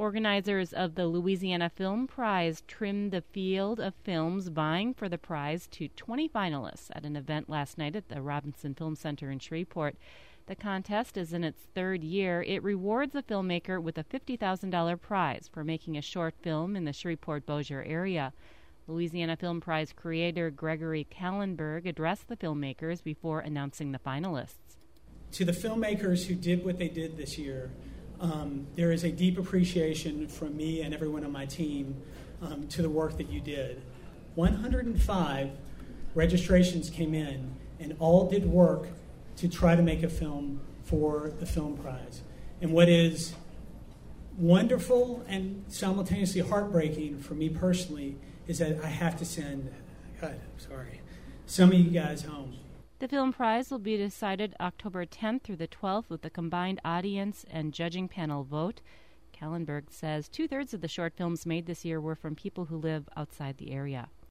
Organizers of the Louisiana Film Prize trimmed the field of films vying for the prize to 20 finalists at an event last night at the Robinson Film Center in Shreveport. The contest is in its third year. It rewards a filmmaker with a $50,000 prize for making a short film in the Shreveport-Bossier area. Louisiana Film Prize creator Gregory Kallenberg addressed the filmmakers before announcing the finalists. To the filmmakers who did what they did this year, there is a deep appreciation from me and everyone on my team to the work that you did. 105 registrations came in, and all did work to try to make a film for the film prize. And what is wonderful and simultaneously heartbreaking for me personally is that I have to send, some of you guys home. The film prize will be decided October 10th through the 12th with a combined audience and judging panel vote. Kallenberg says 2/3 of the short films made this year were from people who live outside the area.